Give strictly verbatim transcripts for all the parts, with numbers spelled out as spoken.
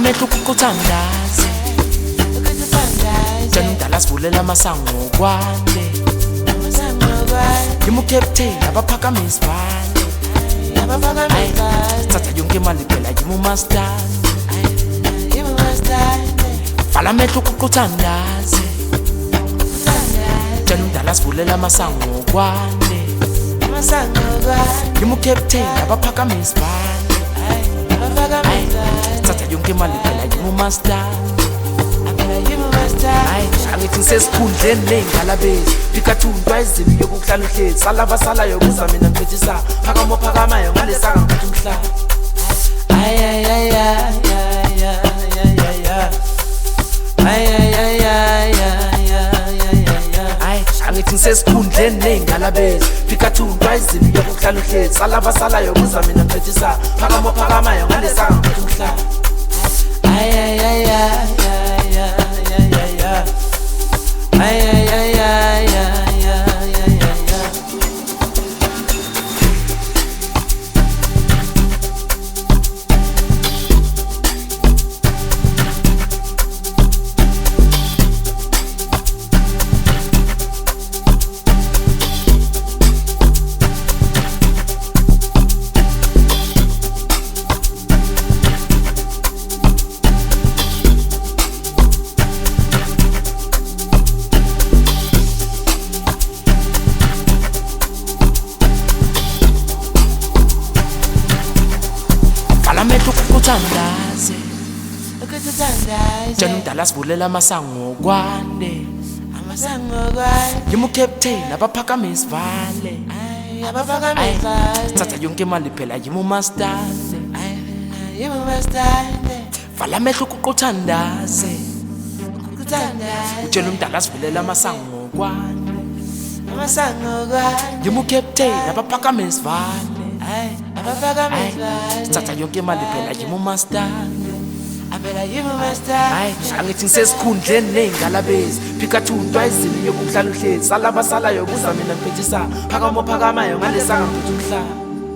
amehlo ukuthandaze Jana umdala sivulela amasango kwande Yimo captain abaphakamisi vale Thatha yonke imali phela yimo master Vala amehlo ukuthandaze Jana umdala sivulela amasango kwande Yimo captain abaphakamisi vale Thatha yonke imali phela yimo master Angithi ngisesikhundleni ney'ngalabezi Phikathuntu izimi yokuhlala uhlezi Salabasalayo kuza mina ngiphethisa Phakama ophakamayo ngalesaka ngiphethe umhlaba Angithi ngisesikhundleni ney'ngalabezi Phikathuntu izimi yokuhlala uhlezi Salabasalayo kuza mina ngiphethisa Phakama ophakamayo ngalesaka ngiphethe umhlaba Ay, ay, ay, ay, ay, ay, ay, ay, ay. Amehlo ukuthandaze Jana umdala sivulela amasango kwande Yimo captain abaphakamisi vale Thatha yonke imali phela yimo master Vala amehlo ukuthandaze Jana umdala sivulela amasango kwande Yimo captain abaphakamisi vale Thatha yonke imali phela yimo master Angithi ngisesikhundleni ney'ngalabezi Phikathuntu izimi yokuhlala uhlezi Salabasalayo kuza mina ngiphethisa Phakama ophakamayo ngalesaka ngiphethe umhlaba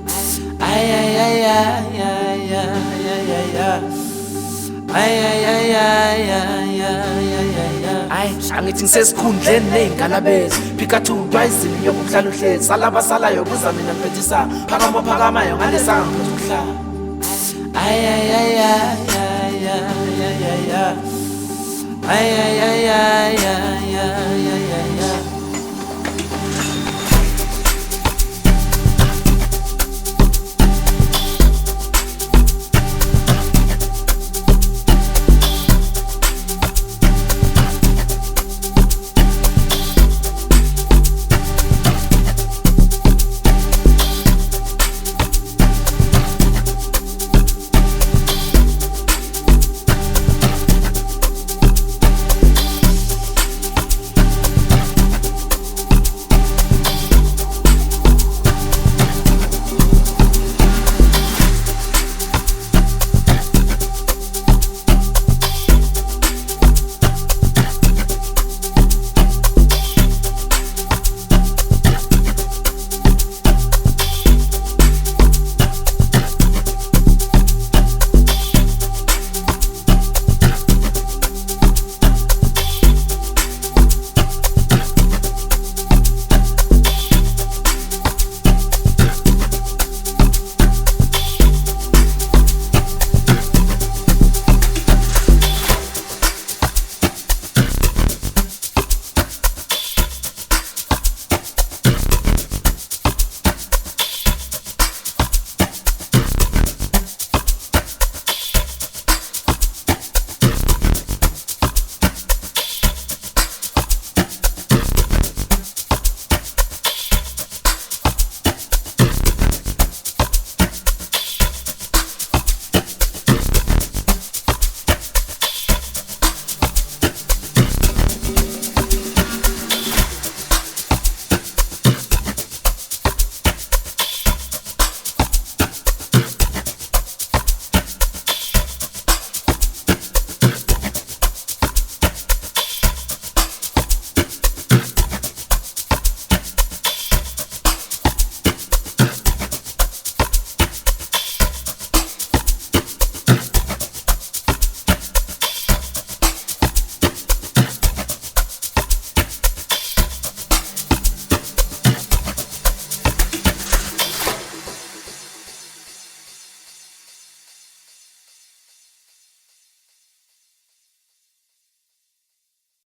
Angithi ngisesikhundleni ney'ngalabezi Phikathuntu izimi yokuhlala uhlezi Salabasalayo kuza mina ngiphethisa Phakama ophakamayo ngalesaka ngiphethe umhlaba Ay ay ay ay ay ay ay ay ay ay ay ay ay ay